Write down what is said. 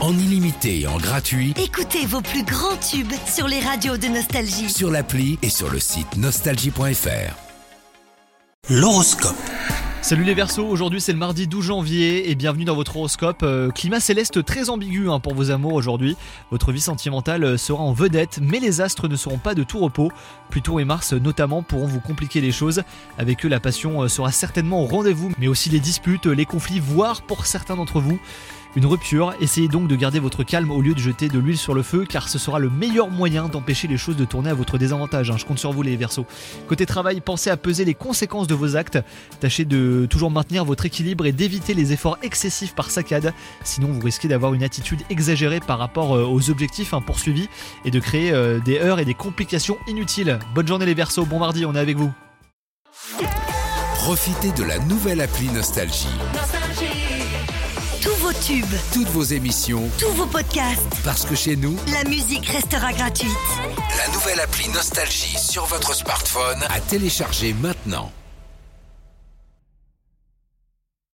en illimité et en gratuit Écoutez vos plus grands tubes sur les radios de Nostalgie. sur l'appli et sur le site nostalgie.fr. L'horoscope. Salut les Verseaux, aujourd'hui c'est le mardi 12 janvier et bienvenue dans votre horoscope. Climat céleste très ambigu pour vos amours aujourd'hui. Votre vie sentimentale sera en vedette, mais les astres ne seront pas de tout repos. Pluton et Mars notamment pourront vous compliquer les choses. Avec eux, la passion sera certainement au rendez-vous, mais aussi les disputes, les conflits, voire pour certains d'entre vous, une rupture. Essayez donc de garder votre calme au lieu de jeter de l'huile sur le feu, car ce sera le meilleur moyen d'empêcher les choses de tourner à votre désavantage. Je compte sur vous les Verseaux. Côté travail, pensez à peser les conséquences de vos actes. Tâchez de toujours maintenir votre équilibre et d'éviter les efforts excessifs par saccade. Sinon vous risquez d'avoir une attitude exagérée par rapport aux objectifs poursuivis et de créer des heurts et des complications inutiles. Bonne journée les Verseaux, bon mardi, on est avec vous. Profitez de la nouvelle appli Nostalgie. Tous vos tubes, Toutes vos émissions, tous vos podcasts, parce que chez nous, la musique restera gratuite. la nouvelle appli Nostalgie sur votre smartphone à télécharger maintenant.